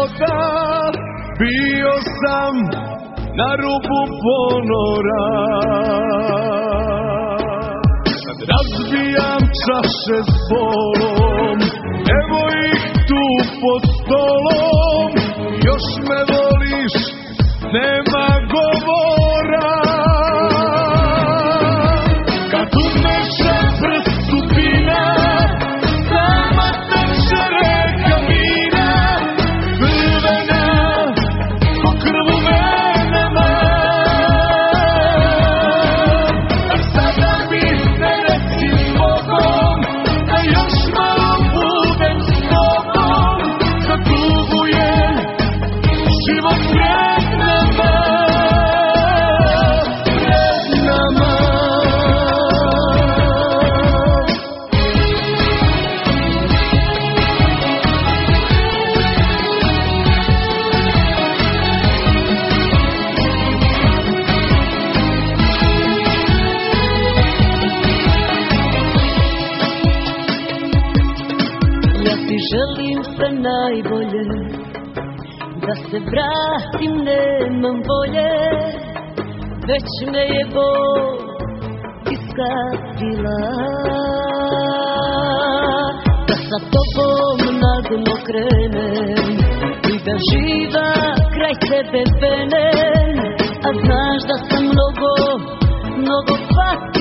života, bio sam na rubu ponora. Kad razbijam čaše s bolom, evo ih tu pod stolom, još me voliš, nema govora. Kad umeša prst supina, sama teče reka vina, crvena, ko krv u venama. A sada mi ne reci s Bogom, da još malo budem s tobom, da tugujem život pred nama. Želim sve najbolje, da se vratim nemam volje, već me je bol iskatila. Da sa tobom naglo krenem i da živa kraj tebe venem, a znaš da sam mnogo, mnogo patila.